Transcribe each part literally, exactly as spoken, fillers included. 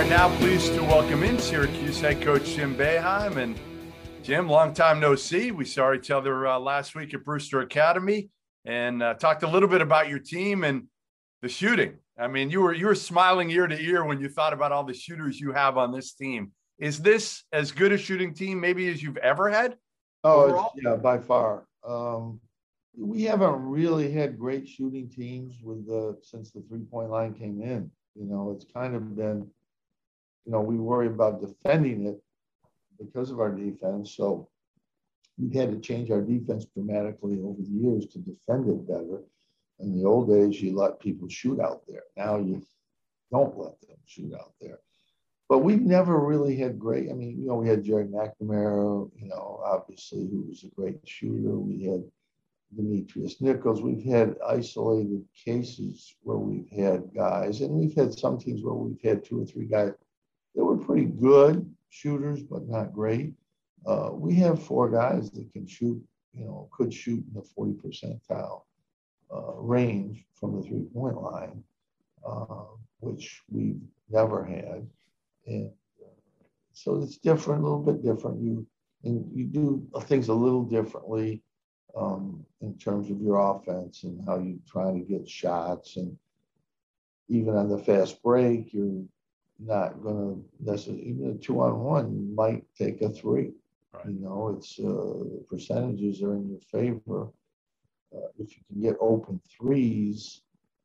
are now pleased to welcome in Syracuse head coach Jim Boeheim. And Jim, long time no see. We saw each other uh, last week at Brewster Academy and uh, talked a little bit about your team and the shooting. I mean, you were you were smiling ear to ear when you thought about all the shooters you have on this team. Is this as good a shooting team maybe as you've ever had? Oh, it's, yeah, by far. Um, we haven't really had great shooting teams with the since the three-point line came in. You know, it's kind of been, you know, we worry about defending it because of our defense. So we've had to change our defense dramatically over the years to defend it better. In the old days, you let people shoot out there. Now you don't let them shoot out there. But we've never really had great, I mean, you know, we had Jerry McNamara, you know, obviously, who was a great shooter. We had Demetrius Nichols. We've had isolated cases where we've had guys, and we've had some teams where we've had two or three guys that were pretty good shooters, but not great. Uh, we have four guys that can shoot, you know, could shoot in the forty percentile uh, range from the three-point line, uh, which we've never had. And uh, so it's different, a little bit different. You and you do things a little differently um, in terms of your offense and how you try to get shots. And even on the fast break, you're not going to necessarily, even a two on one, you might take a three. Right. You know, it's uh, the percentages are in your favor. Uh, if you can get open threes,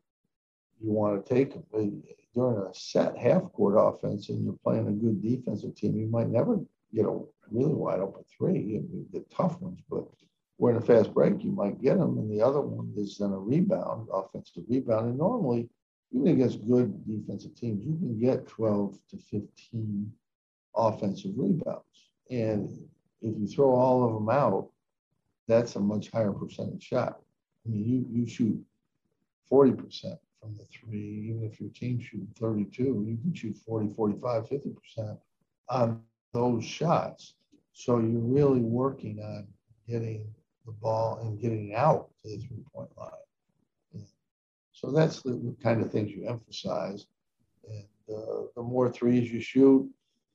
you want to take them. But during a set half-court offense and you're playing a good defensive team, you might never get a really wide open three. You get tough ones, but we're in a fast break, you might get them. And the other one is then a rebound, offensive rebound. And normally, even against good defensive teams, you can get twelve to fifteen offensive rebounds. And if you throw all of them out, that's a much higher percentage shot. I mean, you, you shoot forty percent from the three, even if your team shoots thirty-two, you can shoot forty, forty-five, fifty percent on those shots. So you're really working on getting the ball and getting out to the three-point line. And so that's the, the kind of things you emphasize. And uh, the more threes you shoot,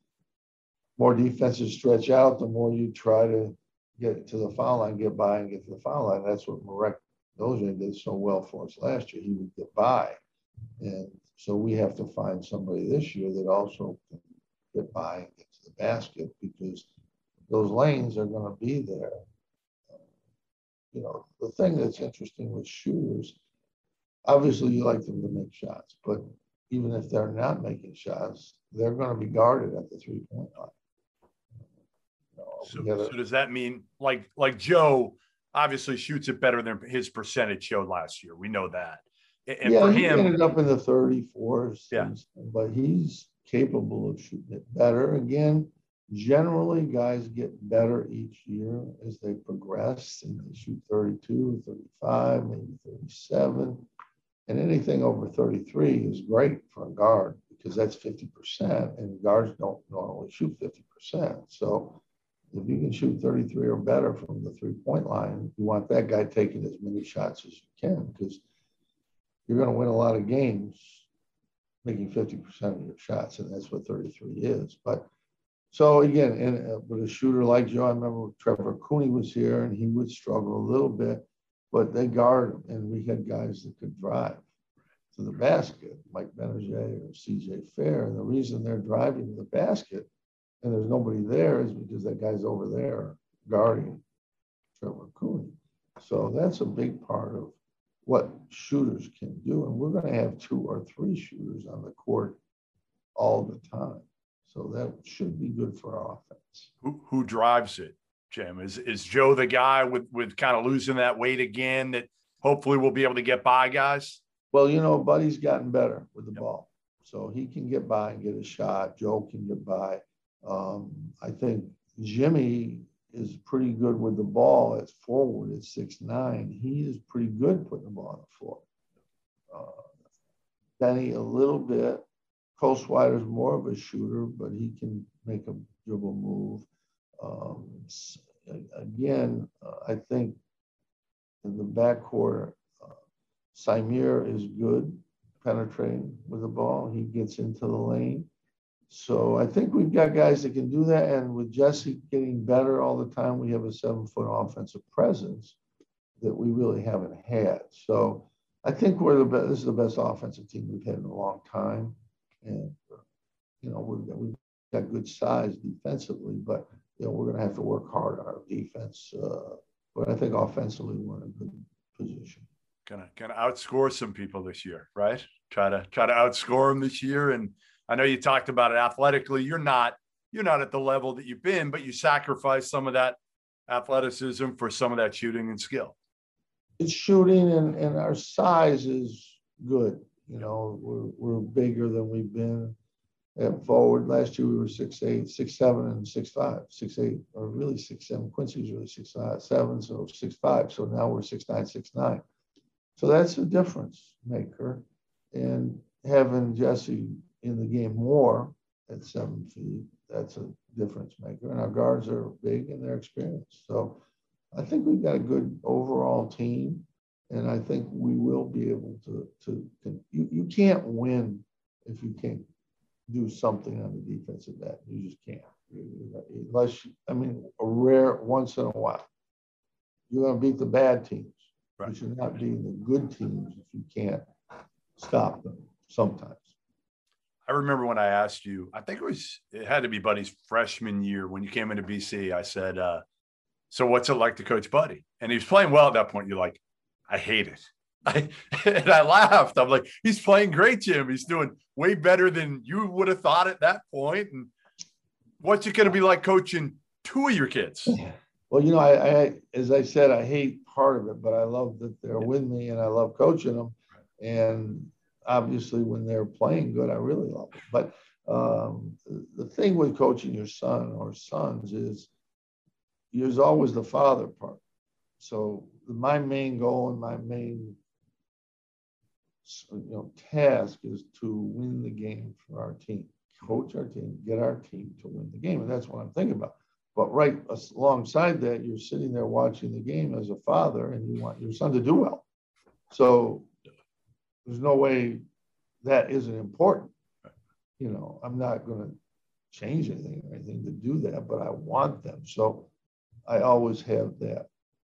more defenses stretch out, the more you try to get to the foul line, get by and get to the foul line. That's what Marek Dolezaj did so well for us last year. He would get by. And so we have to find somebody this year that also can get by and get to the basket, because those lanes are going to be there. You know, the thing that's interesting with shooters, obviously you like them to make shots, but even if they're not making shots, they're going to be guarded at the three-point line. You know, so, gotta, so does that mean like like Joe obviously shoots it better than his percentage showed last year? We know that. And yeah, for he him, ended up in the thirty-fours, yeah. but he's capable of shooting it better. Again, generally guys get better each year as they progress, and they shoot thirty-two, thirty-five, maybe thirty-seven. And anything over thirty-three is great for a guard, because that's fifty percent, and guards don't normally shoot fifty percent. So if you can shoot thirty-three or better from the three-point line, you want that guy taking as many shots as you can, because you're going to win a lot of games making fifty percent of your shots, and that's what thirty-three is. But so again, and uh, with a shooter like Joe, I remember Trevor Cooney was here, and he would struggle a little bit, but they guard him, and we had guys that could drive to the basket, Mike Benajay or C J Fair. And the reason they're driving to the basket and there's nobody there is because that guy's over there guarding Trevor Cooney. So that's a big part of what shooters can do. And we're going to have two or three shooters on the court all the time. So that should be good for our offense. Who, who drives it, Jim? Is is Joe the guy with, with kind of losing that weight again that hopefully we'll be able to get by guys? Well, you know, Buddy's gotten better with the Yep. ball. So he can get by and get a shot. Joe can get by. Um, I think Jimmy is pretty good with the ball at forward at six nine. He is pretty good putting the ball on the floor. Uh, Benny a little bit. Cole Swider's more of a shooter, but he can make a dribble move. Um, again, uh, I think in the backcourt, uh, Symir is good penetrating with the ball. He gets into the lane. So I think we've got guys that can do that. And with Jesse getting better all the time, we have a seven-foot offensive presence that we really haven't had. So I think we're the best. This is the best offensive team we've had in a long time. And, you know, we've got, we've got good size defensively, but, you know, we're going to have to work hard on our defense. Uh, but I think offensively, we're in a good position. Gonna, gonna outscore some people this year, right? Try to, try to outscore them this year. And I know you talked about it athletically. You're not, you're not at the level that you've been, but you sacrifice some of that athleticism for some of that shooting and skill. It's shooting, and, and our size is good. You know, we're, we're bigger than we've been at forward. Last year we were six eight, six seven, and six five, six eight, or really six seven. Quincy's really six five, seven, so six five. So now we're six nine, six nine. So that's a difference maker. And having Jesse in the game more at seven feet, that's a difference maker. And our guards are big and they're experienced. So I think we've got a good overall team. And I think we will be able to, to, to you, you can't win if you can't do something on the defensive end. You just can't. Unless, I mean, a rare once in a while. You're going to beat the bad teams. Right. But you're not beating the good teams if you can't stop them sometimes. I remember when I asked you, I think it was, it had to be Buddy's freshman year when you came into B C. I said, uh, so what's it like to coach Buddy? And he was playing well at that point. You're like, I hate it. I, and I laughed. I'm like, he's playing great, Jim. He's doing way better than you would have thought at that point. And what's it going to be like coaching two of your kids? Well, you know, I, I, as I said, I hate part of it, but I love that they're with me and I love coaching them. And obviously when they're playing good, I really love it. But um, the thing with coaching your son or sons is there's always the father part. So my main goal and my main you know, task is to win the game for our team, coach our team, get our team to win the game. And that's what I'm thinking about. But right alongside that, you're sitting there watching the game as a father and you want your son to do well. So there's no way that isn't important. You know, I'm not going to change anything or anything to do that, but I want them. So I always have that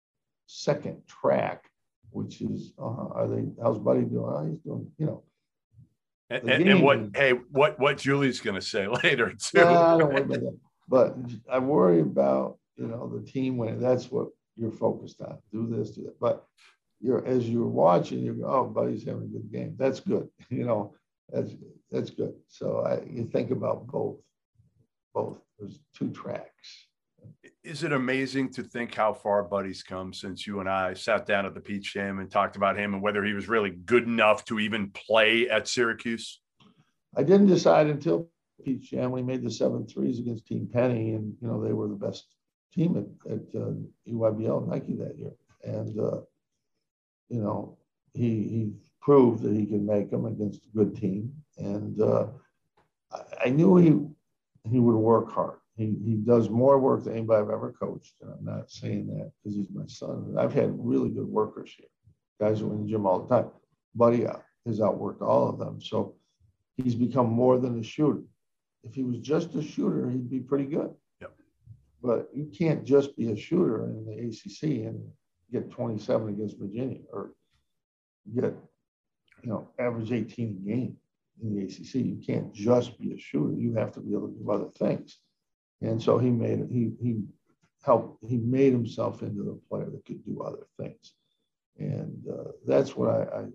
second track, which is, uh, are they, how's Buddy doing? Oh, he's doing, you know. And, and, and what, hey, what, what Julie's going to say later too. Yeah, I don't worry about that. But I worry about, you know, the team winning. That's what you're focused on. Do this, do that. But you're, as you're watching, you go, oh, Buddy's having a good game. That's good. You know, that's, that's good. So I, you think about both, both. There's two tracks. Is it amazing to think how far Buddy's come since you and I sat down at the Peach Jam and talked about him and whether he was really good enough to even play at Syracuse? I didn't decide until Peach Jam. We made the seven threes against Team Penny, and you know they were the best team at, at uh, E Y B L Nike that year. And uh, you know he he proved that he could make them against a good team, and uh, I, I knew he he would work hard. He he does more work than anybody I've ever coached, and I'm not saying that because he's my son. I've had really good workers here, guys who are in the gym all the time. Buddy has outworked all of them, so he's become more than a shooter. If he was just a shooter, he'd be pretty good. Yep. But you can't just be a shooter in the A C C and get twenty-seven against Virginia or get, you know, average eighteen a game in the A C C. You can't just be a shooter. You have to be able to do other things. And so he made it, he he helped, he made himself into the player that could do other things. And uh, that's what I, I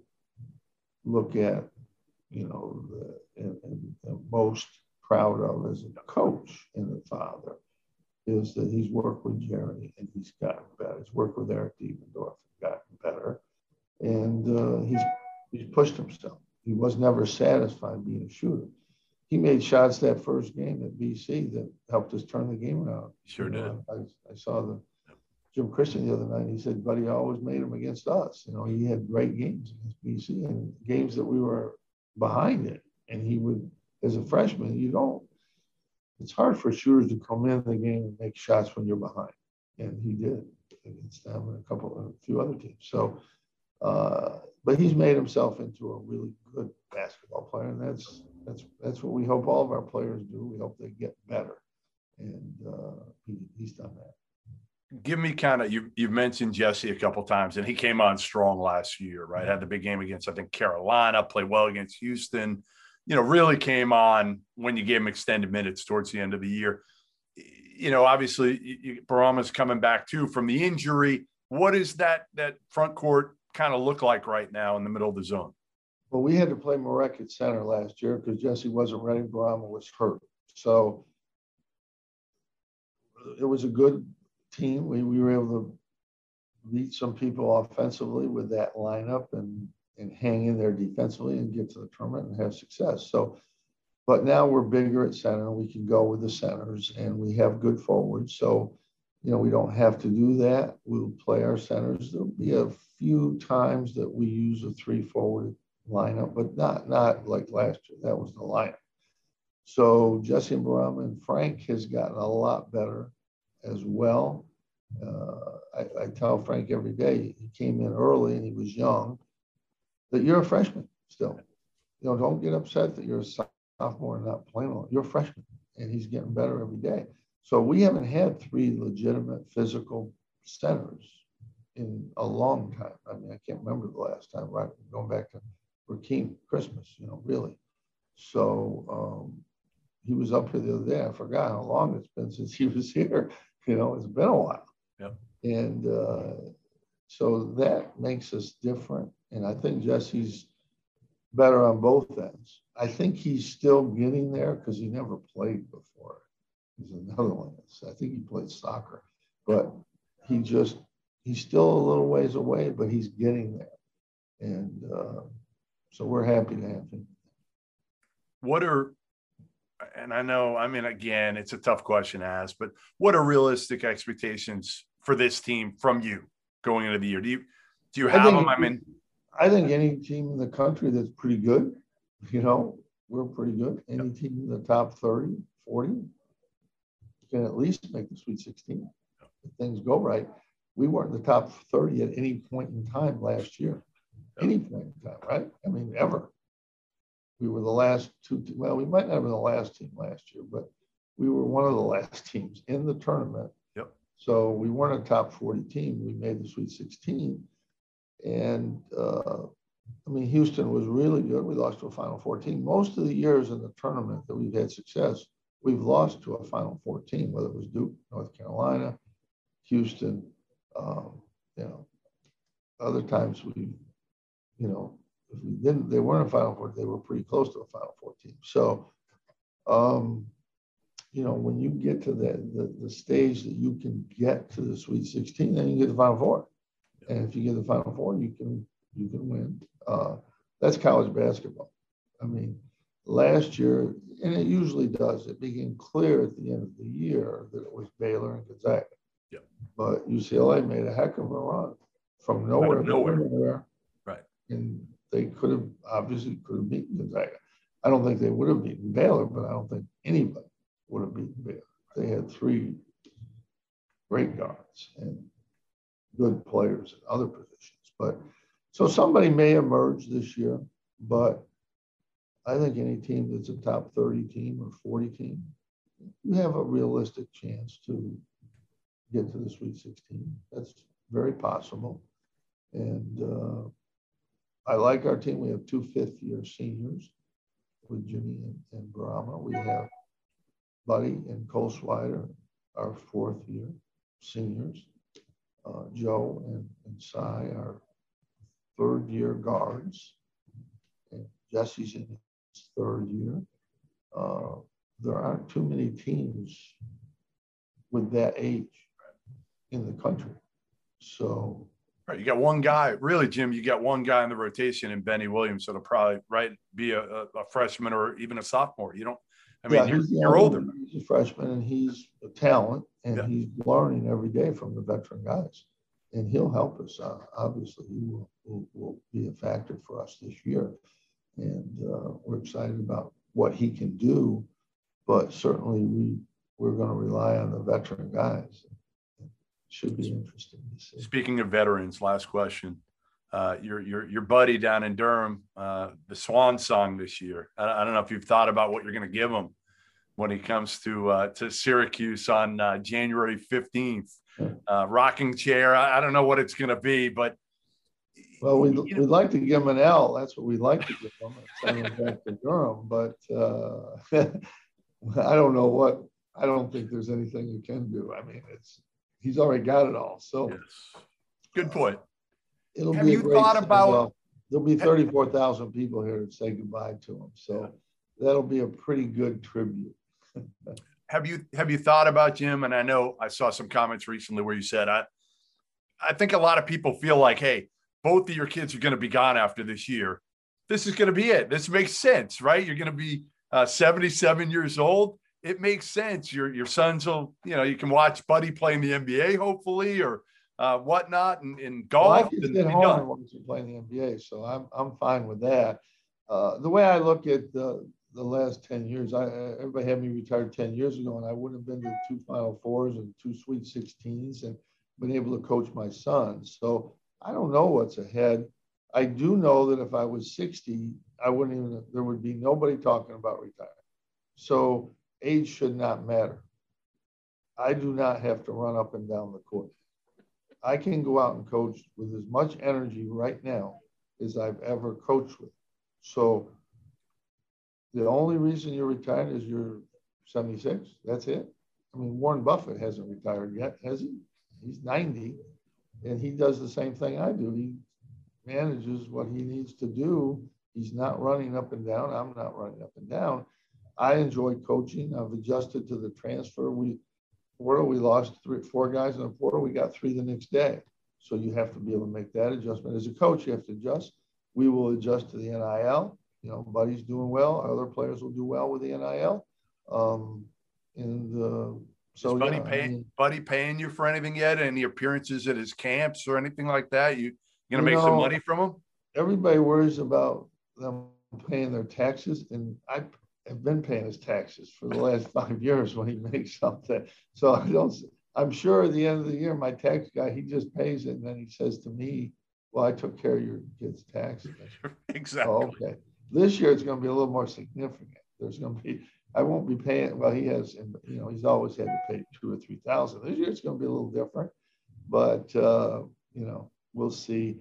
look at, you know, the, and, and, and most proud of as a coach and a father is that he's worked with Jerry and he's gotten better. He's worked with Eric Diebendorf and gotten better. And uh, he's he's pushed himself. He was never satisfied being a shooter. He made shots that first game at B C that helped us turn the game around. Sure you know, did. I, I saw the Jim Christian the other night. He said, Buddy always made them against us. You know, he had great games against B C and games that we were behind it. And he would, as a freshman, you don't, it's hard for shooters to come in the game and make shots when you're behind. And he did against them and a couple, a few other teams. So, uh, but he's made himself into a really good basketball player. And that's, That's that's what we hope all of our players do. We hope they get better, and uh, he, he's done that. Give me kind of you. You've mentioned Jesse a couple of times, and he came on strong last year, right? Had the big game against I think Carolina, played well against Houston. You know, really came on when you gave him extended minutes towards the end of the year. You know, obviously, you, Bourama's coming back too from the injury. What does that that front court kind of look like right now in the middle of the zone? Well, we had to play Marek at center last year because Jesse wasn't ready. Bourama was hurt, so it was a good team. We, we were able to beat some people offensively with that lineup and and hang in there defensively and get to the tournament and have success. So, but now we're bigger at center. We can go with the centers and we have good forwards. So, you know, we don't have to do that. We'll play our centers. There'll be a few times that we use a three forward lineup, but not not like last year. That was the lineup. So Jesse and Bourama and Frank has gotten a lot better as well. Uh, I, I tell Frank every day, he came in early and he was young, that you're a freshman still. You know, don't get upset that you're a sophomore and not playing well. You're a freshman, and he's getting better every day. So we haven't had three legitimate physical centers in a long time. I mean, I can't remember the last time, right? Going back to Rakeem Christmas, you know, really. So um, he was up here the other day. I forgot how long it's been since he was here. You know, it's been a while. Yep. And uh, so that makes us different. And I think Jesse's better on both ends. I think he's still getting there because he never played before. He's another one. I think he played soccer, but he just, he's still a little ways away, but he's getting there. And uh, so we're happy to have him. What are, and I know, I mean, again, it's a tough question to ask, but what are realistic expectations for this team from you going into the year? Do you, do you have I think, them? I mean, I think any team in the country that's pretty good, you know, we're pretty good. Any yep. team in the top thirty, forty can at least make the Sweet sixteen. Yep. If things go right. We weren't in the top thirty at any point in time last year. Yep. Any point in time, right? I mean, ever. We were the last two, well, we might not have been the last team last year, but we were one of the last teams in the tournament. Yep. So we weren't a top forty team. We made the Sweet sixteen. And, uh, I mean, Houston was really good. We lost to a Final Four team. Most of the years in the tournament that we've had success, we've lost to a Final Four team, whether it was Duke, North Carolina, Houston, um, you know, other times we, you know, if we didn't, they weren't a Final Four, they were pretty close to a Final Four team. So, um, you know, when you get to the, the, the stage that you can get to the Sweet sixteen, then you get the Final Four. And if you get the Final Four, you can you can win. Uh, that's college basketball. I mean, last year, and it usually does, it became clear at the end of the year that it was Baylor and Gonzaga. Yep. But U C L A made a heck of a run from nowhere to nowhere. Right. And they could have, obviously could have beaten Gonzaga. I don't think they would have beaten Baylor, but I don't think anybody would have beaten Baylor. They had three great guards and good players in other positions. But so somebody may emerge this year, but I think any team that's a top thirty team or forty team, you have a realistic chance to get to the Sweet sixteen. That's very possible. And uh, I like our team. We have two fifth year seniors with Jimmy and, and Bourama. We have Buddy and Cole Swider, our fourth year seniors. Uh, Joe and, and Cy are third year guards. And Jesse's in his third year. Uh, there aren't too many teams with that age in the country. So, right, you got one guy, really, Jim, you got one guy in the rotation in Benny Williams that'll probably right be a, a, a freshman or even a sophomore. You don't, I mean, yeah, you're, he's, you're older. He's a freshman and he's a talent and yeah. he's learning every day from the veteran guys. And he'll help us. Uh, obviously, he will, will, will be a factor for us this year. And uh, we're excited about what he can do. But certainly, we, we're going to rely on the veteran guys. It should be interesting to see. Speaking of veterans, last question. uh, your your your buddy down in Durham, uh, the Swan Song this year. I, I don't know if you've thought about what you're going to give him when he comes to uh, to Syracuse on uh, January fifteenth. Uh, rocking chair. I, I don't know what it's going to be, but well, we'd, we'd like to give him an L. That's what we'd like to give him and send him back to Durham. But uh, I don't know what. I don't think there's anything you can do. I mean, it's he's already got it all. So, yes. Good point. Uh, it'll Have be you a great thought about? Off. There'll be thirty-four thousand people here to say goodbye to him. So yeah. That'll be a pretty good tribute. have you have you thought about Jim? And I know I saw some comments recently where you said I I think a lot of people feel like, hey, both of your kids are going to be gone after this year. This is going to be it. This makes sense, right? You're going to be uh, seventy-seven years old. It makes sense. Your your sons will, you know, you can watch Buddy play in the N B A, hopefully, or uh, whatnot, and in golf. Well, I can sit home and watch you play in the N B A, so I'm I'm fine with that. Uh, the way I look at the the last ten years, I everybody had me retired ten years ago, and I wouldn't have been to two Final Fours and two Sweet sixteens and been able to coach my sons. So I don't know what's ahead. I do know that if I was sixty, I wouldn't even, there would be nobody talking about retiring. So age should not matter. I do not have to run up and down the court. I can go out and coach with as much energy right now as I've ever coached with. So the only reason you're retired is you're seventy-six. That's it. I mean, Warren Buffett hasn't retired yet, has he? He's ninety, and he does the same thing I do. He manages what he needs to do. He's not running up and down. I'm not running up and down. I enjoy coaching. I've adjusted to the transfer. We, Florida, we lost three, four guys in the portal. We got three the next day. So you have to be able to make that adjustment. As a coach, you have to adjust. We will adjust to the N I L. You know, Buddy's doing well. Other players will do well with the N I L. Um, and uh, so, Is Buddy yeah, paying, I mean, Buddy paying you for anything yet? Any appearances at his camps or anything like that? You going to you make some know, money from him? Everybody worries about them paying their taxes, and I have been paying his taxes for the last five years when he makes something. So I don't. I'm sure at the end of the year, my tax guy, he just pays it, and then he says to me, "Well, I took care of your kids' taxes." Exactly. Oh, okay. This year it's going to be a little more significant. There's going to be. I won't be paying. Well, he has. You know, he's always had to pay two or three thousand. This year it's going to be a little different, but uh, you know, we'll see.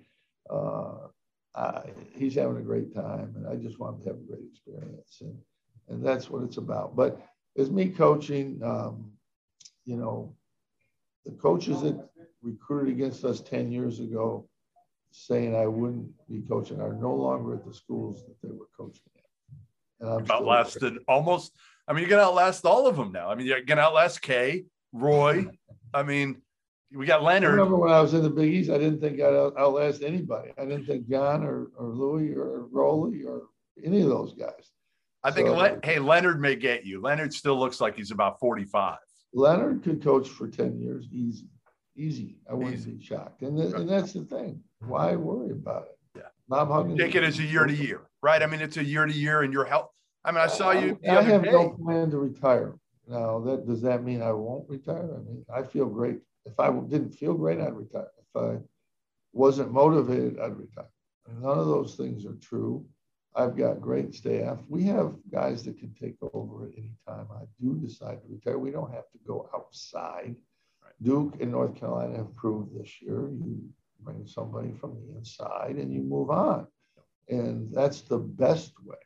Uh, I, he's having a great time, and I just want him to have a great experience, and and that's what it's about. But as me coaching, um, you know, the coaches that recruited against us ten years ago, saying I wouldn't be coaching, are no longer at the schools that they were coaching at. And I'm outlasted almost. I mean, you're gonna outlast all of them now. I mean, you're gonna outlast Kay, Roy. I mean, we got Leonard. I remember when I was in the Big East, I didn't think I'd outlast anybody. I didn't think John or, or Louis or Rolly or any of those guys. I think, so, Le- hey, Leonard may get you. Leonard still looks like he's about forty-five. Leonard could coach for ten years, easy, easy. I wouldn't easy. be shocked. And, th- and that's the thing. Why worry about it? Yeah. Bob Huggins. Take it as a year to year, right? I mean, it's a year to year and your health. I mean, I saw you. I, I have day. no plan to retire. Now, that does that mean I won't retire? I mean, I feel great. If I didn't feel great, I'd retire. If I wasn't motivated, I'd retire. None of those things are true. I've got great staff. We have guys that can take over at any time. I do decide to retire. We don't have to go outside. Right. Duke and North Carolina have proved this year. You bring somebody from the inside and you move on. And that's the best way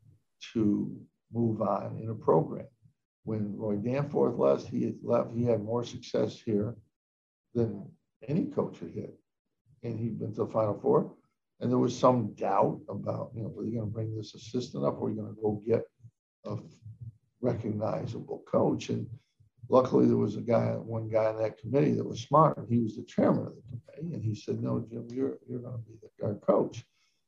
to move on in a program. When Roy Danforth left, he had left, he had more success here than any coach had had. And he'd been to the Final Four. And there was some doubt about, you know, were you going to bring this assistant up or are you going to go get a recognizable coach? And luckily there was a guy, one guy on that committee that was smart. He was the chairman of the committee. And he said, no, Jim, you're, you're going to be the, our coach.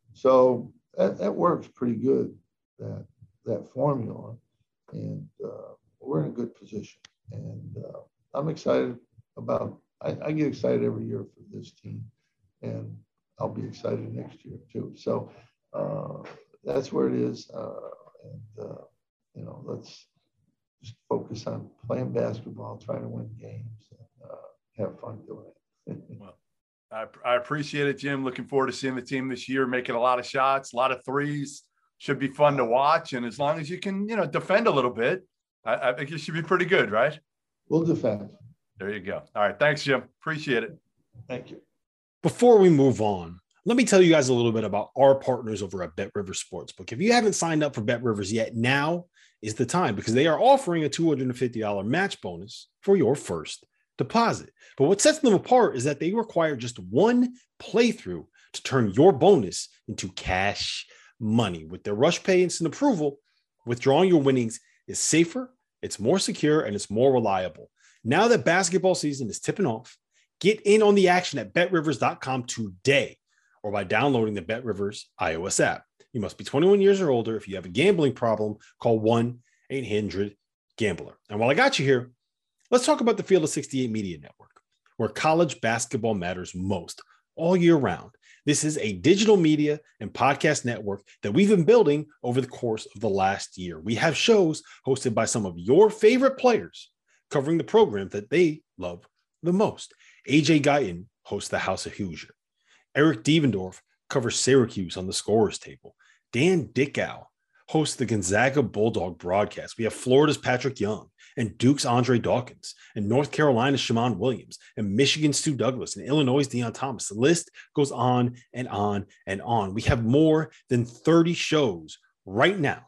So that, that works pretty good, that, that formula. And uh, we're in a good position. And uh, I'm excited about, I, I get excited every year for this team. And I'll be excited next year too. So uh, that's where it is. Uh, and, uh, you know, let's just focus on playing basketball, trying to win games, and uh, have fun doing it. Well, I, I appreciate it, Jim. Looking forward to seeing the team this year, making a lot of shots, a lot of threes. Should be fun to watch. And as long as you can, you know, defend a little bit, I, I think you should be pretty good, right? We'll defend. There you go. All right. Thanks, Jim. Appreciate it. Thank you. Before we move on, let me tell you guys a little bit about our partners over at BetRivers Sportsbook. If you haven't signed up for BetRivers yet, now is the time because they are offering a two hundred fifty dollars match bonus for your first deposit. But what sets them apart is that they require just one playthrough to turn your bonus into cash money. With their Rush Pay instant approval, withdrawing your winnings is safer, it's more secure, and it's more reliable. Now that basketball season is tipping off, get in on the action at bet rivers dot com today or by downloading the BetRivers iOS app. You must be twenty-one years or older. If you have a gambling problem, call one eight hundred gambler. And while I got you here, let's talk about the Field of sixty-eight Media Network, where college basketball matters most all year round. This is a digital media and podcast network that we've been building over the course of the last year. We have shows hosted by some of your favorite players covering the program that they love the most. A J Guyton hosts the House of Hoosier. Eric Devendorf covers Syracuse on the Scorer's Table. Dan Dickow hosts the Gonzaga Bulldog broadcast. We have Florida's Patrick Young and Duke's Andre Dawkins and North Carolina's Shammond Williams and Michigan's Stu Douglas and Illinois' Deion Thomas. The list goes on and on and on. We have more than thirty shows right now.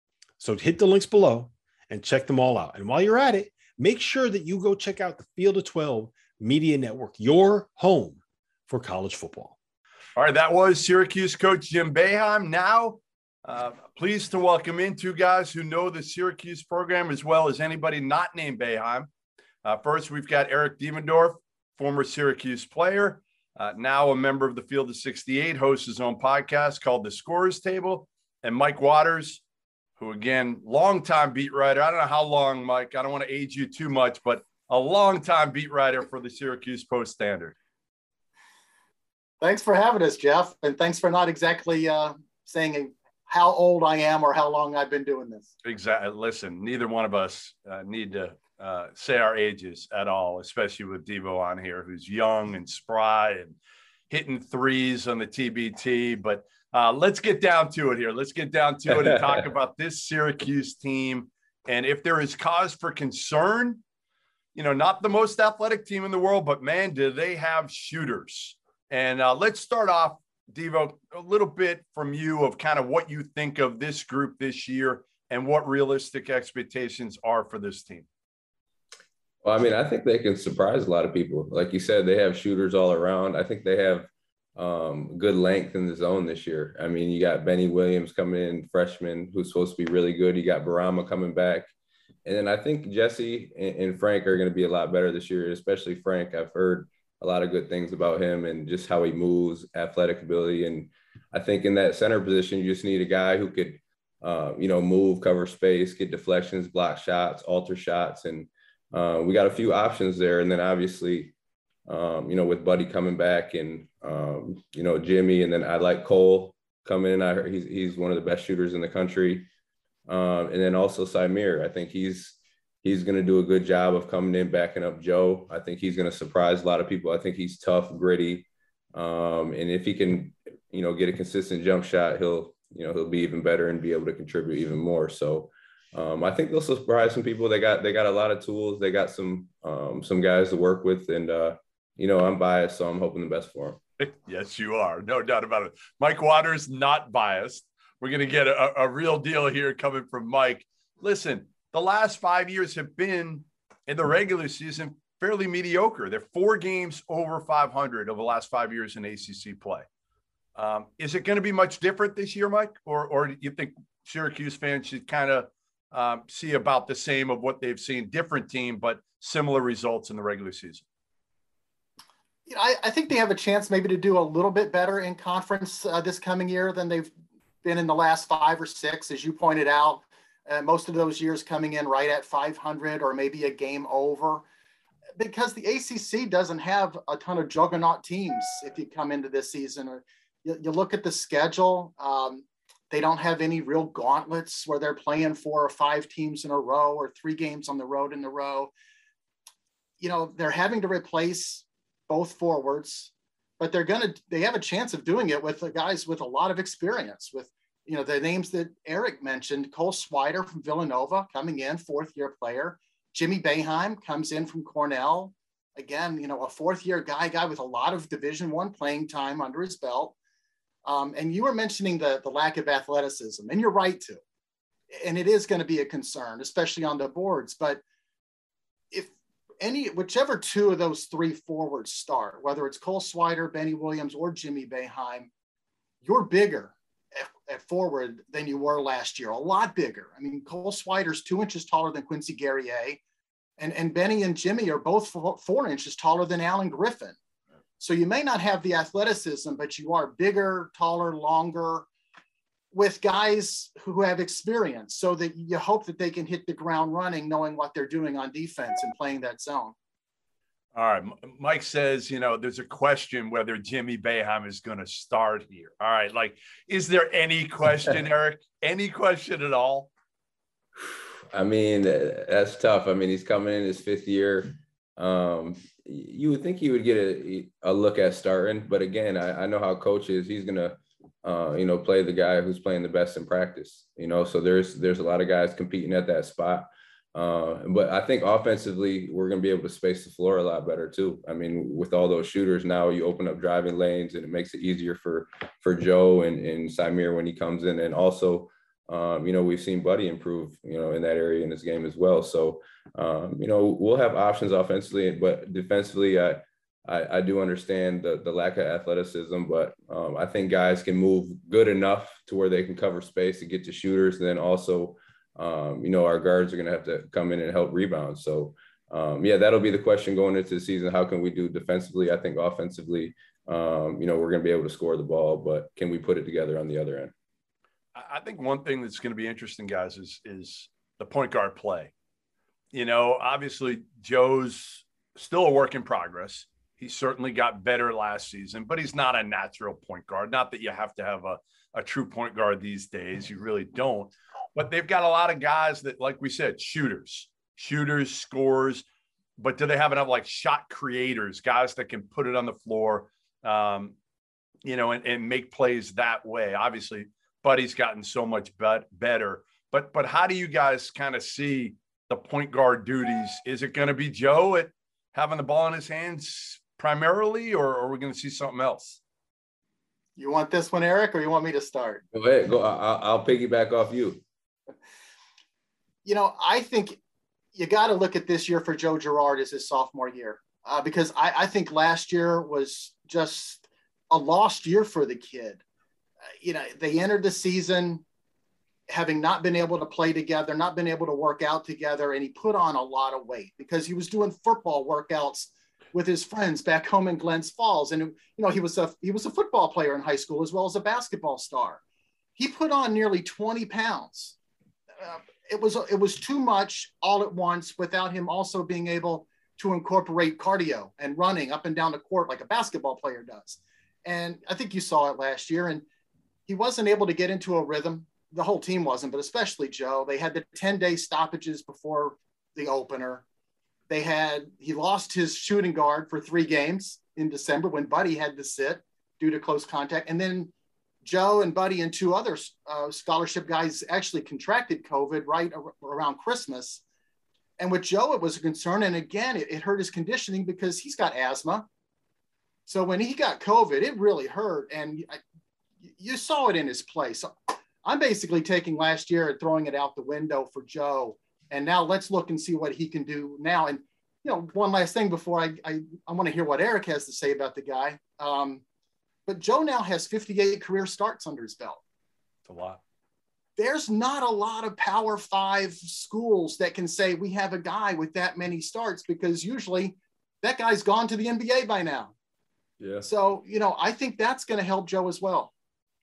So hit the links below and check them all out. And while you're at it, make sure that you go check out the Field of twelve Media Network, your home for college football. All right, that was Syracuse coach Jim Boeheim. Now, uh, pleased to welcome in two guys who know the Syracuse program as well as anybody not named Boeheim. Uh, first, we've got Eric Devendorf, former Syracuse player, uh, now a member of the Field of sixty-eight, hosts his own podcast called The Scorer's Table, and Mike Waters, who, again, longtime beat writer. I don't know how long, Mike. I don't want to age you too much, but a longtime beat writer for the Syracuse Post-Standard. Thanks for having us, Jeff, and thanks for not exactly uh, saying how old I am or how long I've been doing this. Exactly. Listen, neither one of us uh, need to uh, say our ages at all, especially with Devo on here, who's young and spry and hitting threes on the T B T. But uh, let's get down to it here. Let's get down to it and talk about this Syracuse team. And if there is cause for concern, you know, not the most athletic team in the world, but man, do they have shooters. And uh, let's start off, Devo, a little bit from you of kind of what you think of this group this year and what realistic expectations are for this team. Well, I mean, I think they can surprise a lot of people. Like you said, they have shooters all around. I think they have um, good length in the zone this year. I mean, you got Benny Williams coming in, freshman, who's supposed to be really good. You got Barama coming back. And then I think Jesse and, and Frank are going to be a lot better this year, especially Frank. I've heard a lot of good things about him and just how he moves, athletic ability. And I think in that center position, you just need a guy who could, uh, you know, move, cover space, get deflections, block shots, alter shots. And uh, we got a few options there. And then obviously, um, you know, with Buddy coming back and, um, you know, Jimmy, and then I like Cole coming in. I heard he's, he's one of the best shooters in the country. Um, and then also Symir. I think he's, He's going to do a good job of coming in, backing up Joe. I think he's going to surprise a lot of people. I think he's tough, gritty. Um, and if he can, you know, get a consistent jump shot, he'll, you know, he'll be even better and be able to contribute even more. So um, I think they'll surprise some people. They got, they got a lot of tools. They got some, um, some guys to work with. And, uh, you know, I'm biased, so I'm hoping the best for them. Yes, you are. No doubt about it. Mike Waters, not biased. We're going to get a, a real deal here coming from Mike. Listen, the last five years have been, in the regular season, fairly mediocre. They're four games over five hundred over the last five years in A C C play. Um, is it going to be much different this year, Mike? Or, or do you think Syracuse fans should kind of um, see about the same of what they've seen, different team, but similar results in the regular season? You know, I, I think they have a chance maybe to do a little bit better in conference uh, this coming year than they've been in the last five or six, as you pointed out. Uh, most of those years coming in right at five hundred or maybe a game over, because the A C C doesn't have a ton of juggernaut teams. If you come into this season, or you, you look at the schedule, um, they don't have any real gauntlets where they're playing four or five teams in a row or three games on the road in a row. You know, they're having to replace both forwards, but they're going to, they have a chance of doing it with the guys with a lot of experience with, you know, the names that Eric mentioned. Cole Swider from Villanova coming in, fourth year player. Jimmy Boeheim comes in from Cornell. Again, you know, a fourth year guy, guy with a lot of Division One playing time under his belt. Um, and you were mentioning the, the lack of athleticism, and you're right to. And it is going to be a concern, especially on the boards. But if any, whichever two of those three forwards start, whether it's Cole Swider, Benny Williams, or Jimmy Boeheim, you're bigger at, at forward than you were last year, a lot bigger. I mean, Cole Swider's two inches taller than Quincy Guerrier, and, and Benny and Jimmy are both four, four inches taller than Alan Griffin. So you may not have the athleticism, but you are bigger, taller, longer, with guys who have experience, so that you hope that they can hit the ground running, knowing what they're doing on defense and playing that zone. All right. Mike says, you know, there's a question whether Jimmy Boeheim is going to start here. All right. Like, is there any question, Eric? Any question at all? I mean, that's tough. I mean, he's coming in his fifth year. Um, you would think he would get a, a look at starting, but again, I, I know how coach is. He's going to, Uh, you know, play the guy who's playing the best in practice, you know, so there's, there's a lot of guys competing at that spot. Uh, but I think offensively, we're going to be able to space the floor a lot better too. I mean, with all those shooters now, you open up driving lanes and it makes it easier for, for Joe and, and Symir when he comes in. And also, um, you know, we've seen Buddy improve, you know, in that area in this game as well. So, um, you know, we'll have options offensively, but defensively, I, I, I do understand the, the lack of athleticism, but um, I think guys can move good enough to where they can cover space to get to shooters. And then also, um, you know, our guards are going to have to come in and help rebound. So, um, yeah, that'll be the question going into the season. How can we do defensively? I think offensively, um, you know, we're going to be able to score the ball, but can we put it together on the other end? I think one thing that's going to be interesting, guys, is, is the point guard play. You know, obviously Joe's still a work in progress. He certainly got better last season, but he's not a natural point guard. Not that you have to have a, a true point guard these days. You really don't. But they've got a lot of guys that, like we said, shooters, shooters, scorers. But do they have enough, like, shot creators, guys that can put it on the floor, um, you know, and, and make plays that way? Obviously, Buddy's gotten so much bet- better. But, but how do you guys kind of see the point guard duties? Is it going to be Joe at having the ball in his hands primarily, or are we going to see something else? You want this one, Eric, or you want me to start? Go ahead. Go. I'll, I'll piggyback off you. You know, I think you got to look at this year for Joe Girard as his sophomore year, uh, because I, I think last year was just a lost year for the kid. Uh, you know, they entered the season having not been able to play together, not been able to work out together, and he put on a lot of weight because he was doing football workouts with his friends back home in Glens Falls. And, you know, he was a, he was a football player in high school as well as a basketball star. He put on nearly twenty pounds. Uh, it was, it was too much all at once without him also being able to incorporate cardio and running up and down the court like a basketball player does. And I think you saw it last year, and he wasn't able to get into a rhythm. The whole team wasn't, but especially Joe. They had the ten day stoppages before the opener. They had, he lost his shooting guard for three games in December when Buddy had to sit due to close contact. And then Joe and Buddy and two other uh, scholarship guys actually contracted COVID right ar- around Christmas. And with Joe, it was a concern. And again, it, it hurt his conditioning because he's got asthma. So when he got COVID, it really hurt. And I, you saw it in his play. So I'm basically taking last year and throwing it out the window for Joe. And now let's look and see what he can do now. And, you know, one last thing before I, I, I want to hear what Eric has to say about the guy. Um, but Joe now has fifty-eight career starts under his belt. It's a lot. There's not a lot of Power Five schools that can say we have a guy with that many starts, because usually that guy's gone to the N B A by now. Yeah. So, you know, I think that's going to help Joe as well.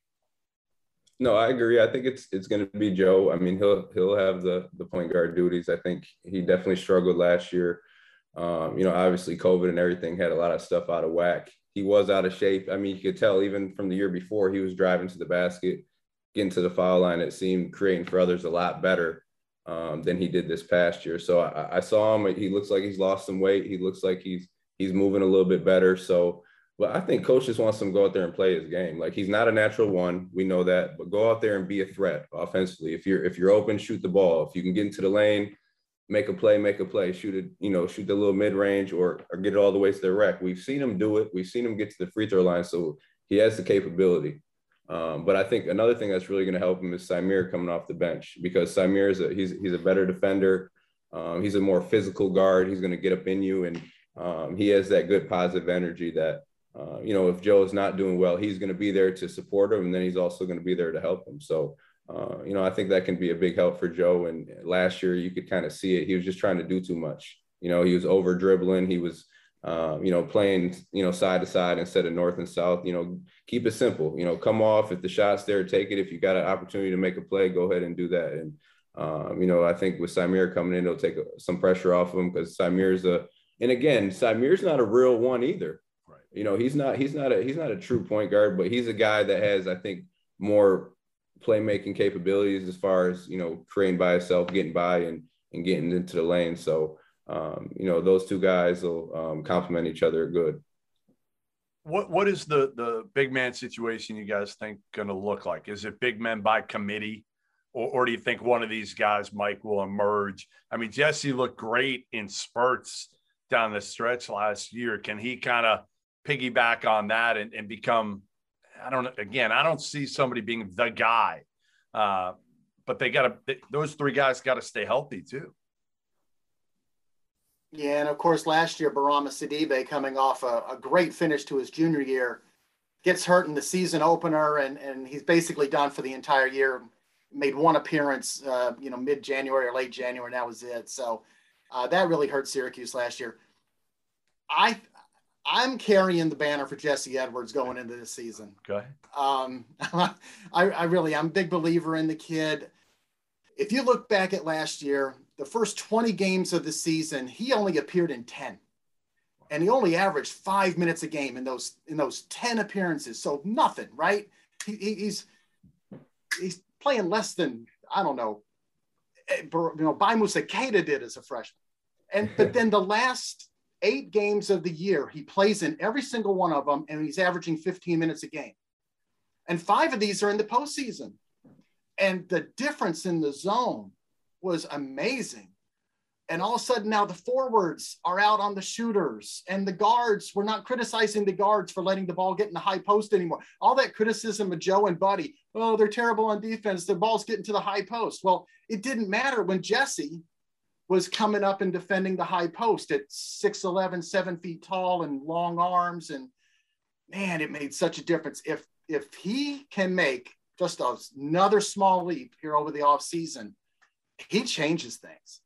No, I agree. I think it's it's going to be Joe. I mean, he'll he'll have the the point guard duties. I think he definitely struggled last year. Um, you know, obviously COVID and everything had a lot of stuff out of whack. He was out of shape. I mean, you could tell even from the year before, he was driving to the basket, getting to the foul line. It seemed creating for others a lot better um, than he did this past year. So I, I saw him. He looks like he's lost some weight. He looks like he's he's moving a little bit better. So Well, I think coach just wants him to go out there and play his game. Like, he's not a natural one. We know that, but go out there and be a threat offensively. If you're, if you're open, shoot the ball. If you can get into the lane, make a play, make a play, shoot it, you know, shoot the little mid-range or, or get it all the way to the rack. We've seen him do it. We've seen him get to the free throw line. So he has the capability. Um, but I think another thing that's really going to help him is Symir coming off the bench, because Symir is a, he's, he's a better defender. Um, he's a more physical guard. He's going to get up in you. And um, he has that good positive energy that, Uh, you know, if Joe is not doing well, he's going to be there to support him, and then he's also going to be there to help him. So, uh, you know, I think that can be a big help for Joe. And last year, you could kind of see it. He was just trying to do too much. You know, he was over dribbling. He was, uh, you know, playing, you know, side to side instead of north and south. You know, keep it simple. You know, come off. If the shot's there, take it. If you got an opportunity to make a play, go ahead and do that. And, um, you know, I think with Symir coming in, it'll take some pressure off of him, because Symir's a, and again, Symir's not a real one either. You know, he's not, he's not a, he's not a true point guard, but he's a guy that has, I think, more playmaking capabilities as far as, you know, creating by himself, getting by and, and getting into the lane. So, um, you know, those two guys will um, complement each other good. What, what is the, the big man situation you guys think going to look like? Is it big men by committee, or, or do you think one of these guys, Mike, will emerge? I mean, Jesse looked great in spurts down the stretch last year. Can he kind of piggyback on that and, and become, I don't know, again, I don't see somebody being the guy, uh, but they got to, those three guys got to stay healthy too. Yeah. And of course, last year, Barama Sidibe, coming off a, a great finish to his junior year, gets hurt in the season opener, and, and he's basically done for the entire year. Made one appearance, uh, you know, mid-January or late January, and that was it. So uh, that really hurt Syracuse last year. I, I'm carrying the banner for Jesse Edwards going into this season. Okay. Um, I, I really, I'm a big believer in the kid. If you look back at last year, the first twenty games of the season, he only appeared in ten, and he only averaged five minutes a game in those, in those ten appearances. So nothing, right? He, he, he's, he's playing less than, I don't know, you know, Baimu Sakeda did as a freshman. And, but then the last eight games of the year, he plays in every single one of them, and he's averaging fifteen minutes a game. And five of these are in the postseason. And the difference in the zone was amazing. And all of a sudden now the forwards are out on the shooters, and the guards, we're not criticizing the guards for letting the ball get in the high post anymore. All that criticism of Joe and Buddy, oh, they're terrible on defense, the ball's getting to the high post. Well, it didn't matter when Jesse was coming up and defending the high post at six eleven, seven feet tall and long arms. And man, it made such a difference. If, if he can make just another small leap here over the off season, he changes things.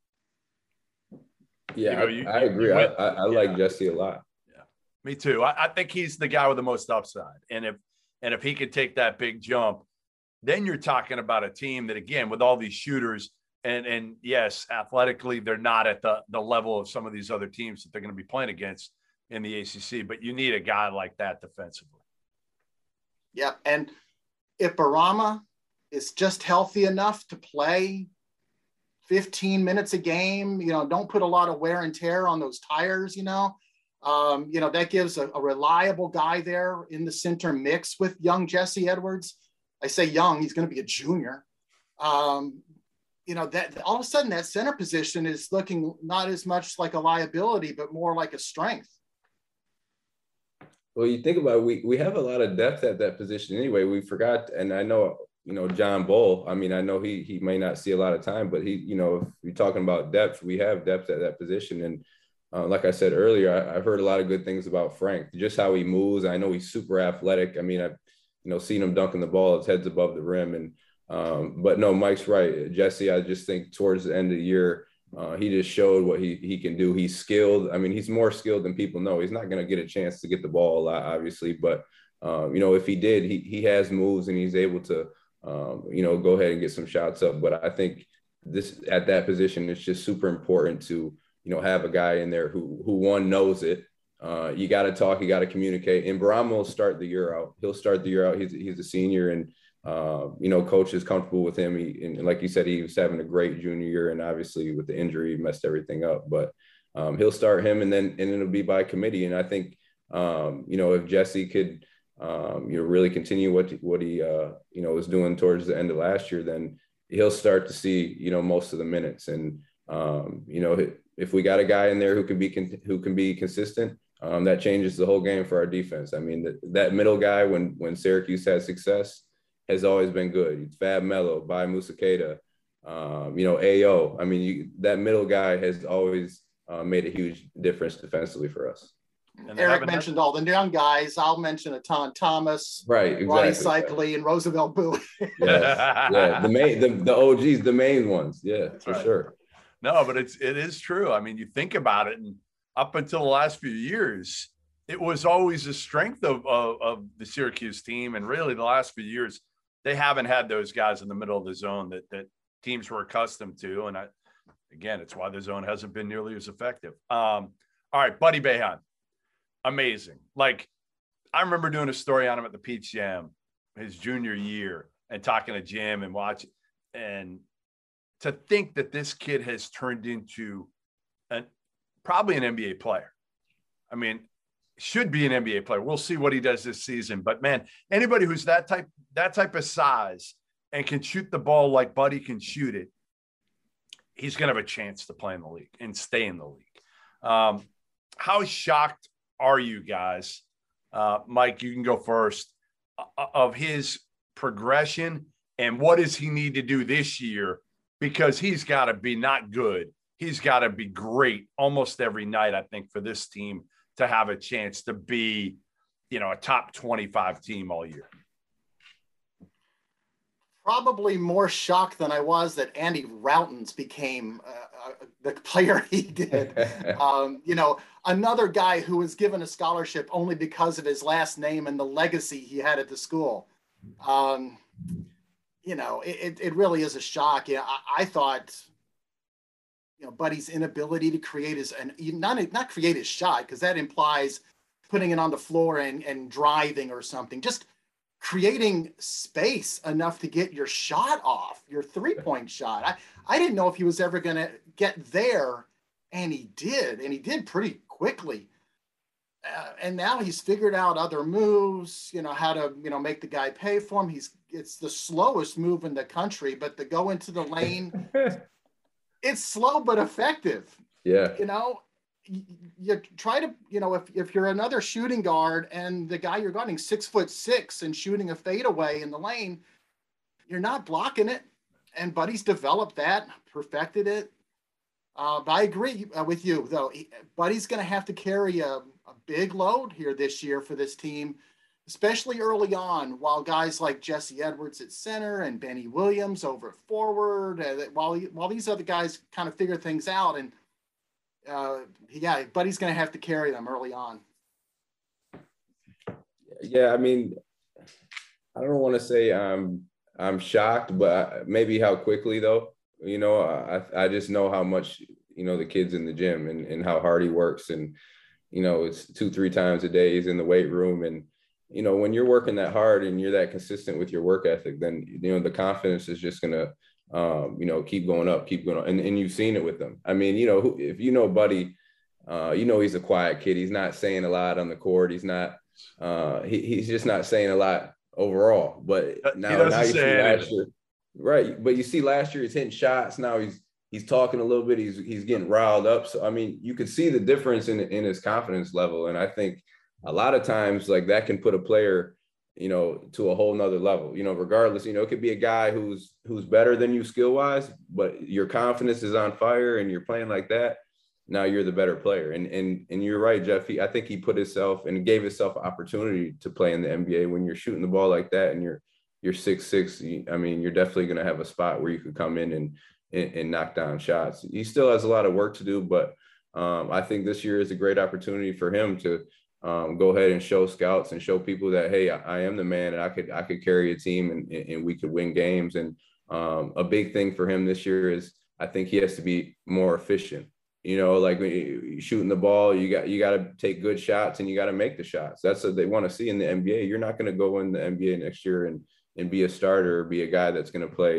Yeah, You know, you- I, I agree. you I, went- I, I yeah. like Jesse a lot. Me too. I, I think he's the guy with the most upside. And if, and if he could take that big jump, then you're talking about a team that, again, with all these shooters, and, and yes, athletically, they're not at the, the level of some of these other teams that they're going to be playing against in the A C C, but you need a guy like that defensively. Yeah. And if Barama is just healthy enough to play fifteen minutes a game, you know, don't put a lot of wear and tear on those tires, you know, um, you know, that gives a, a reliable guy there in the center mix with young Jesse Edwards. I say young, he's going to be a junior. Um, you know, that all of a sudden that center position is looking not as much like a liability, but more like a strength. Well, you think about it, we we have a lot of depth at that position anyway. We forgot, and I know, you know, John Bull. I mean, I know he he may not see a lot of time, but he, you know, if you're talking about depth, we have depth at that position. And uh, like I said earlier, I, I've heard a lot of good things about Frank, just how he moves. I know he's super athletic. I mean, I've, you know, seen him dunking the ball, his head's above the rim. And um, but no, Mike's right. Jesse, I just think towards the end of the year, Uh, he just showed what he he can do. He's skilled. I mean, he's more skilled than people know. He's not going to get a chance to get the ball a lot, obviously. But, um, you know, if he did, he he has moves and he's able to, um, you know, go ahead and get some shots up. But I think this at that position, it's just super important to, you know, have a guy in there who, who one knows it. Uh, you got to talk, you got to communicate. And Barama will start the year out. He'll start the year out. He's, he's a senior, and Uh, you know, coach is comfortable with him. He, and like you said, he was having a great junior year, and obviously with the injury, he messed everything up. But um, he'll start him, and then and it'll be by committee. And I think Um, you know, if Jesse could, um, you know, really continue what, what he, uh, you know, was doing towards the end of last year, then he'll start to see, you know, most of the minutes. And, um, you know, if we got a guy in there who can be, who can be consistent, um, that changes the whole game for our defense. I mean, that, that middle guy, when, when Syracuse had success, has always been good. Fab Melo, Bai Musakeda, um, you know, A O. I mean, you, that middle guy has always uh, made a huge difference defensively for us. And Eric mentioned all the young guys. I'll mention a ton. Thomas, right, exactly. Ronnie Cycli, and Roosevelt Bowie. yeah, yeah, the main, the, the O Gs, the main ones. Yeah, for right. sure. No, but it's it is true. I mean, you think about it, and up until the last few years, it was always a strength of, of, of the Syracuse team. And really the last few years, they haven't had those guys in the middle of the zone that, that teams were accustomed to. And I, again, it's why the zone hasn't been nearly as effective. Um, all right, Buddy Boeheim, amazing. Like, I remember doing a story on him at the Peach Jam his junior year and talking to Jim and watching. And to think that this kid has turned into an probably an N B A player. I mean, should be an N B A player. We'll see what he does this season. But man, anybody who's that type, that type of size and can shoot the ball like Buddy can shoot it, he's going to have a chance to play in the league and stay in the league. Um, how shocked are you guys? Uh, Mike, you can go first, uh, of his progression and what does he need to do this year? Because he's got to be not good. He's got to be great almost every night, I think, for this team to have a chance to be, you know, a top twenty-five team all year. Probably more shocked than I was that Andy Routens became uh, uh, the player he did. um, you know, another guy who was given a scholarship only because of his last name and the legacy he had at the school. Um, you know, it, it really is a shock. Yeah, I, I thought, you know, Buddy's inability to create his, and not, not create his shot, because that implies putting it on the floor and, and driving or something. Just creating space enough to get your shot off, your three-point shot. I, I didn't know if he was ever going to get there, and he did, and he did pretty quickly. Uh, and now he's figured out other moves, you know, how to, you know, make the guy pay for him. He's, it's the slowest move in the country, but to go into the lane, it's slow but effective. Yeah. You know, you, you try to, you know, if, if you're another shooting guard and the guy you're guarding six foot six and shooting a fadeaway in the lane, you're not blocking it. And Buddy's developed that, perfected it. Uh, but I agree uh, with you, though. He, Buddy's going to have to carry a, a big load here this year for this team, especially early on, while guys like Jesse Edwards at center and Benny Williams over at forward, uh, while, he, while these other guys kind of figure things out. And, uh, yeah, Buddy's going to have to carry them early on. Yeah, I mean, I don't want to say I'm, I'm shocked, but maybe how quickly, though. You know, I, I just know how much, you know, the kid's in the gym and, and how hard he works. And, you know, it's two, three times a day he's in the weight room. And, you know, when you're working that hard and you're that consistent with your work ethic, then, you know, the confidence is just going to, um, you know, keep going up, keep going up. And, and you've seen it with them. I mean, you know, if you know Buddy, uh, you know, he's a quiet kid. He's not saying a lot on the court. He's not, uh, he, he's just not saying a lot overall. But now, now you see last year. Right. But you see last year he's hitting shots. Now he's he's talking a little bit. He's he's getting riled up. So, I mean, you can see the difference in, in his confidence level. And I think a lot of times like that can put a player, you know, to a whole nother level, you know, regardless, you know, it could be a guy who's who's better than you skill wise, but your confidence is on fire and you're playing like that. Now you're the better player. And and and you're right, Jeff. He, I think he put himself and gave himself opportunity to play in the N B A. When you're shooting the ball like that and you're you're six six, I mean, you're definitely going to have a spot where you could come in and, and, and knock down shots. He still has a lot of work to do, but um, I think this year is a great opportunity for him to um, go ahead and show scouts and show people that, hey, I, I am the man and I could I could carry a team and, and we could win games. And um, a big thing for him this year is I think he has to be more efficient. You know, like when you're shooting the ball, you got you got to take good shots and you got to make the shots. That's what they want to see in the N B A. You're not going to go in the N B A next year and and be a starter or be a guy that's going to play,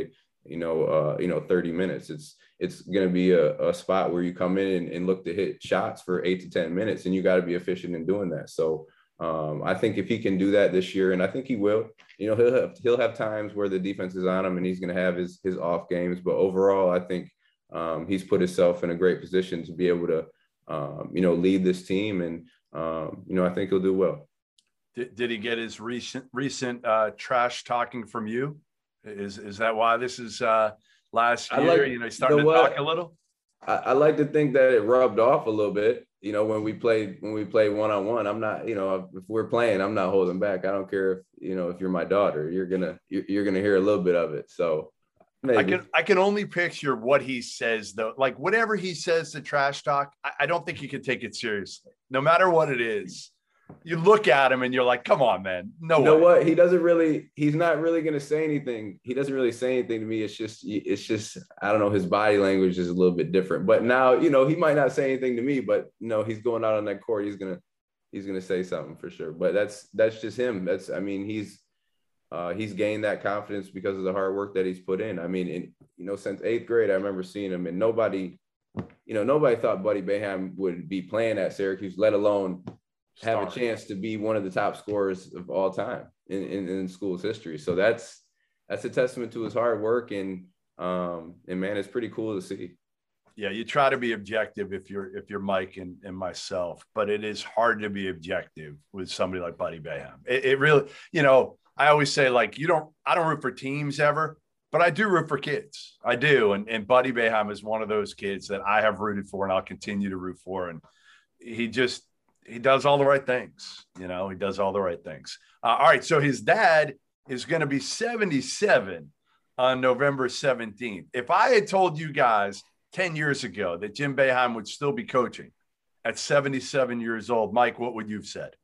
you know, uh, you know, thirty minutes. It's, it's going to be a, a spot where you come in and, and look to hit shots for eight to ten minutes, and you got to be efficient in doing that. So um, I think if he can do that this year, and I think he will, you know, he'll have, he'll have times where the defense is on him and he's going to have his, his off games. But overall, I think um, he's put himself in a great position to be able to, um, you know, lead this team. And, um, you know, I think he'll do well. Did, did he get his recent, recent uh, trash talking from you? Is, is that why this is uh, last year, like, you know, starting to talk a little? I, I like to think that it rubbed off a little bit. You know, when we played, when we play one-on-one, I'm not, you know, if we're playing, I'm not holding back. I don't care if, you know, if you're my daughter, you're gonna, you're, you're gonna hear a little bit of it. So maybe. I can, I can only picture what he says though. Like whatever he says to trash talk, I, I don't think you can take it seriously, no matter what it is. You look at him and you're like, come on, man. No, you know way. what? He doesn't really, he's not really going to say anything. He doesn't really say anything to me. It's just, it's just, I don't know. His body language is a little bit different, but now, you know, he might not say anything to me, but you know, he's going out on that court. He's going to, he's going to say something for sure. But that's, that's just him. That's, I mean, he's, uh, he's gained that confidence because of the hard work that he's put in. I mean, in, you know, since eighth grade, I remember seeing him, and nobody, you know, nobody thought Buddy Boeheim would be playing at Syracuse, let alone have a chance to be one of the top scorers of all time in, in, in school's history. So that's, that's a testament to his hard work. And, um, and man, it's pretty cool to see. Yeah. You try to be objective if you're, if you're Mike and, and myself, but it is hard to be objective with somebody like Buddy Boeheim. It, it really, you know, I always say like, you don't, I don't root for teams ever, but I do root for kids. I do. And, and Buddy Boeheim is one of those kids that I have rooted for and I'll continue to root for. And he just, he does all the right things. You know, he does all the right things. Uh, all right. So his dad is going to be seventy-seven on November seventeenth. If I had told you guys ten years ago that Jim Boeheim would still be coaching at seventy-seven years old, Mike, what would you have said?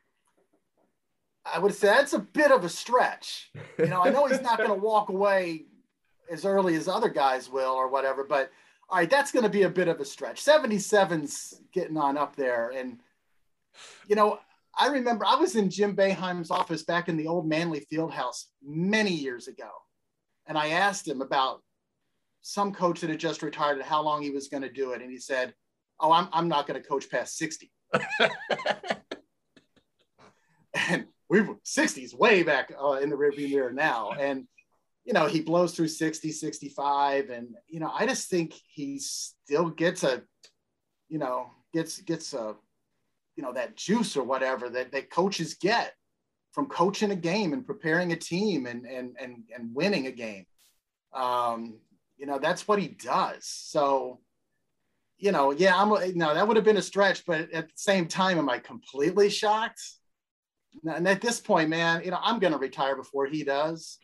I would say that's a bit of a stretch. You know, I know he's not going to walk away as early as other guys will or whatever, but all right, that's going to be a bit of a stretch. seventy-seven's getting on up there. And, you know, I remember I was in Jim Boeheim's office back in the old Manley Fieldhouse many years ago. And I asked him about some coach that had just retired and how long he was going to do it. And he said, oh, I'm, I'm not going to coach past sixty. And we were sixties way back uh, in the rearview mirror now. And, you know, he blows through sixty, sixty-five. And, you know, I just think he still gets a, you know, gets, gets a, you know, that juice or whatever that, that coaches get from coaching a game and preparing a team and, and, and, and winning a game. Um, you know, that's what he does. So, you know, yeah, I'm, no, that would have been a stretch, but at the same time, am I completely shocked? And at this point, man, you know, I'm going to retire before he does.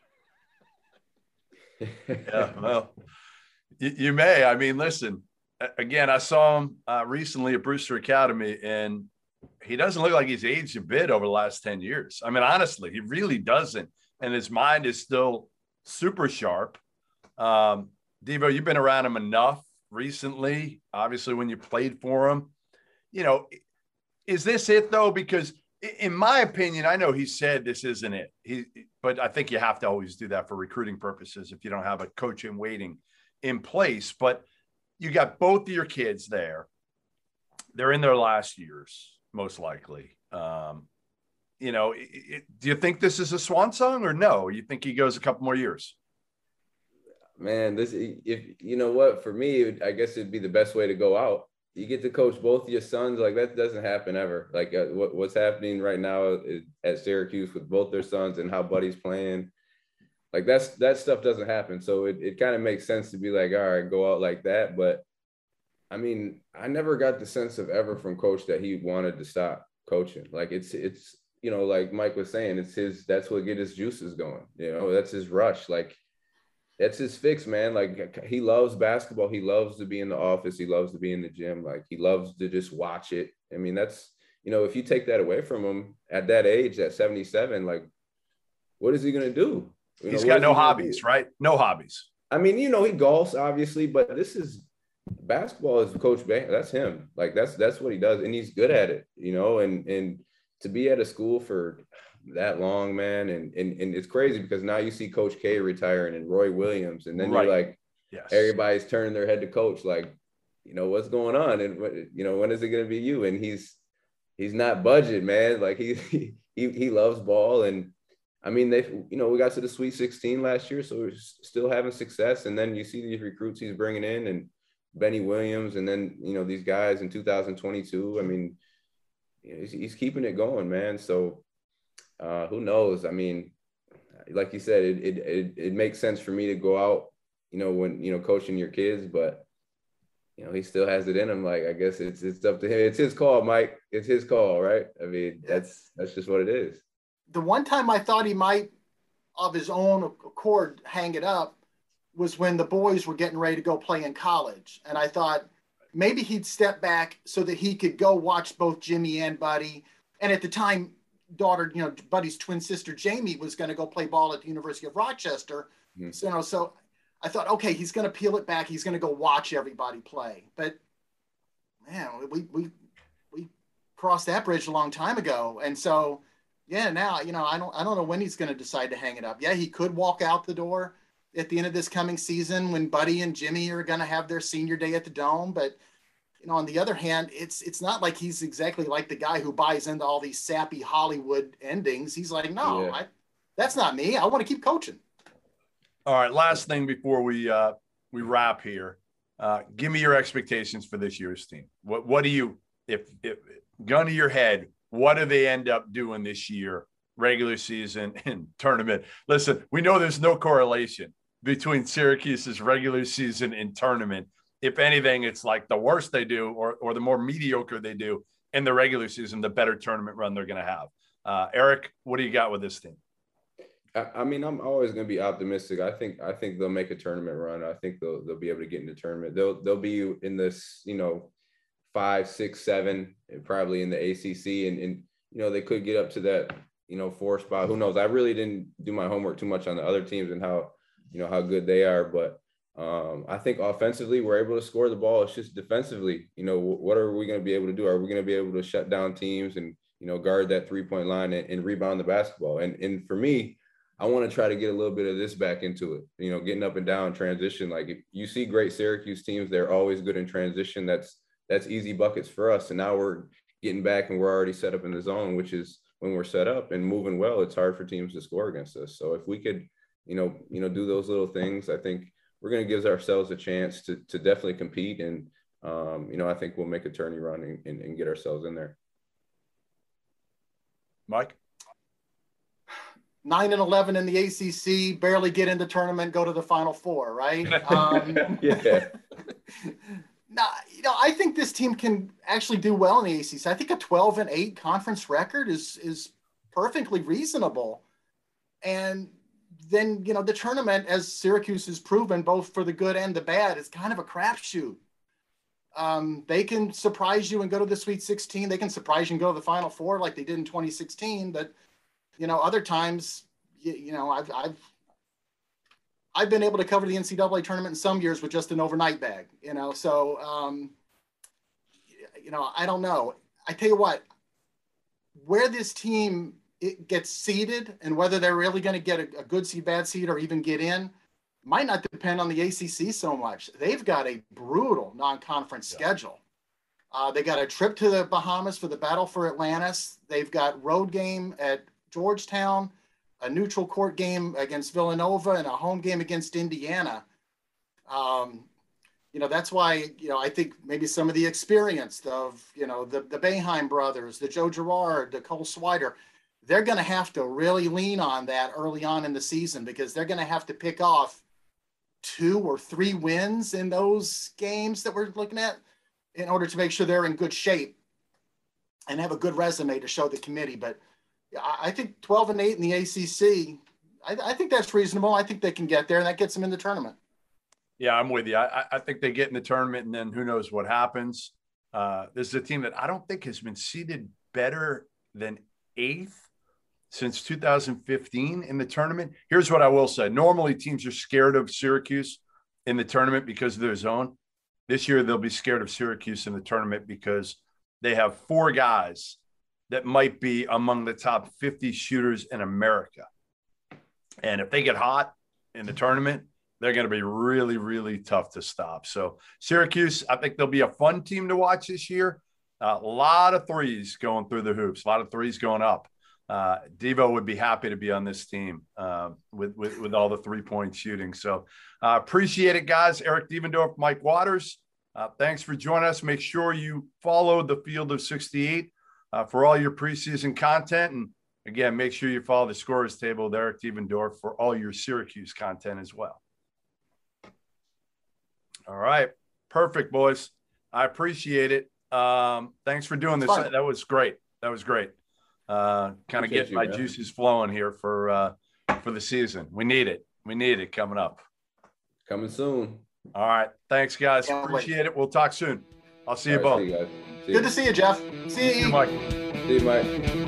Yeah, well, you, you may. I mean, listen, again, I saw him uh, recently at Brewster Academy, and he doesn't look like he's aged a bit over the last ten years. I mean, honestly, he really doesn't. And his mind is still super sharp. Um, Devo, you've been around him enough recently, obviously, when you played for him. You know, is this it, though? Because in my opinion, I know he said this isn't it. He, but I think you have to always do that for recruiting purposes if you don't have a coach in waiting in place. But you got both of your kids there. They're in their last years, most likely. Um, you know, it, it, do you think this is a swan song or no? You think he goes a couple more years? Man, this, if you know what, for me, I guess it'd be the best way to go out. You get to coach both your sons. Like, that doesn't happen ever. Like uh, what, what's happening right now is, at Syracuse with both their sons and how Buddy's playing, like that's, that stuff doesn't happen. So it, it kind of makes sense to be like, all right, go out like that. But I mean, I never got the sense of ever from coach that he wanted to stop coaching. Like it's, it's, you know, like Mike was saying, it's his, that's what get his juices going. You know, that's his rush. Like, that's his fix, man. Like, he loves basketball. He loves to be in the office. He loves to be in the gym. Like, he loves to just watch it. I mean, that's, you know, if you take that away from him at that age, at seventy-seven, like, what is he going to do? You He's know, got no he hobbies, right? No hobbies. I mean, you know, he golfs, obviously, but this is basketball is Coach Bay. That's him. Like, that's, that's what he does. And he's good at it, you know, and, and to be at a school for that long, man. And, and and it's crazy because now you see Coach K retiring and Roy Williams, and then Right. you're like, yes, everybody's turning their head to Coach, like, you know, what's going on? And, you know, when is it going to be you? And he's, he's not budget, man. Like he, he, he loves ball. And I mean, they, you know, we got to the Sweet sixteen last year, so we're still having success. And then you see these recruits he's bringing in, and Benny Williams, and then, you know, these guys in two thousand twenty-two. I mean, you know, he's, he's keeping it going, man. So uh, who knows? I mean, like you said, it, it, it, it makes sense for me to go out, you know, when, you know, coaching your kids, but, you know, he still has it in him. Like, I guess it's, it's up to him. It's his call, Mike. It's his call, right? I mean, that's, that's just what it is. The one time I thought he might, of his own accord, hang it up was when the boys were getting ready to go play in college. And I thought maybe he'd step back so that he could go watch both Jimmy and Buddy. And at the time, daughter, you know, Buddy's twin sister, Jamie, was going to go play ball at the University of Rochester. Mm-hmm. So, you know, so I thought, okay, he's going to peel it back. He's going to go watch everybody play. But man, we, we, we crossed that bridge a long time ago. And so, yeah, now, you know, I don't, I don't know when he's going to decide to hang it up. Yeah, he could walk out the door at the end of this coming season when Buddy and Jimmy are going to have their senior day at the Dome. But, you know, on the other hand, it's, it's not like he's exactly like the guy who buys into all these sappy Hollywood endings. He's like, no, yeah. I, that's not me. I want to keep coaching. All right. Last thing before we, uh, we wrap here, uh, give me your expectations for this year's team. What, what do you, if, if gun to your head, what do they end up doing this year, regular season and tournament? Listen, we know there's no correlation between Syracuse's regular season and tournament. If anything, it's like the worse they do or, or the more mediocre they do in the regular season, the better tournament run they're going to have. Uh, Eric, what do you got with this team? I, I mean, I'm always going to be optimistic. I think I think they'll make a tournament run. I think they'll they'll be able to get in the tournament. They'll they'll be in this, you know, five, six, seven, and probably in the A C C. And, and, you know, they could get up to that, you know, four spot. Who knows? I really didn't do my homework too much on the other teams and how, you know, how good they are. But um, I think offensively, we're able to score the ball. It's just defensively, you know, what are we going to be able to do? Are we going to be able to shut down teams and, you know, guard that three point line and, and rebound the basketball? And, and for me, I want to try to get a little bit of this back into it, you know, getting up and down transition. Like if you see great Syracuse teams, they're always good in transition. That's, that's easy buckets for us. And now we're getting back and we're already set up in the zone, which is when we're set up and moving well, it's hard for teams to score against us. So if we could, you know, you know, do those little things, I think we're going to give ourselves a chance to, to definitely compete. And, um, you know, I think we'll make a tourney run and, and, and get ourselves in there. Mike? nine and eleven in the A C C, barely get in the tournament, go to the Final Four, right? Um, yeah. No, you know, I think this team can actually do well in the A C C. I think a twelve and eight conference record is is perfectly reasonable. And then, you know, the tournament, as Syracuse has proven, both for the good and the bad, is kind of a crapshoot. Um, they can surprise you and go to the Sweet sixteen. They can surprise you and go to the Final Four like they did in twenty sixteen. But, you know, other times, you, you know, I've I've I've been able to cover the N C double A tournament in some years with just an overnight bag, you know, so, um, you know, I don't know. I tell you what, where this team it gets seeded and whether they're really going to get a, a good seed, bad seed, or even get in might not depend on the A C C so much. They've got a brutal non-conference yeah. schedule. Uh, they got a trip to the Bahamas for the Battle for Atlantis. They've got road game at Georgetown, a neutral court game against Villanova, and a home game against Indiana. Um, you know, that's why, you know, I think maybe some of the experience of, you know, the, the Boeheim brothers, the Joe Girard, the Cole Swider, they're going to have to really lean on that early on in the season because they're going to have to pick off two or three wins in those games that we're looking at in order to make sure they're in good shape and have a good resume to show the committee. But I think twelve and eight in the A C C, I, I think that's reasonable. I think they can get there, and that gets them in the tournament. Yeah, I'm with you. I, I think they get in the tournament, and then who knows what happens. Uh, this is a team that I don't think has been seeded better than eighth since two thousand fifteen in the tournament. Here's what I will say. Normally, teams are scared of Syracuse in the tournament because of their zone. This year, they'll be scared of Syracuse in the tournament because they have four guys that might be among the top fifty shooters in America. And if they get hot in the tournament, they're going to be really, really tough to stop. So Syracuse, I think they'll be a fun team to watch this year. Uh, a lot of threes going through the hoops, a lot of threes going up. Uh, Devo would be happy to be on this team uh, with, with, with all the three-point shooting. So uh, appreciate it, guys. Eric Devendorf, Mike Waters, uh, thanks for joining us. Make sure you follow the Field of sixty-eight uh, for all your preseason content. And, again, make sure you follow the Scorers Table with Eric Devendorf for all your Syracuse content as well. All right. Perfect, boys. I appreciate it. Um, thanks for doing this. Fun. That was great. That was great. Uh, kind of get my man. juices flowing here for uh, for the season. We need it. We need it coming up. Coming soon. All right. Thanks, guys. Can't Appreciate wait. it. We'll talk soon. I'll see you All both. right, see you guys. See Good you. to see you, Jeff. See you. See you, Mike. See you, Mike.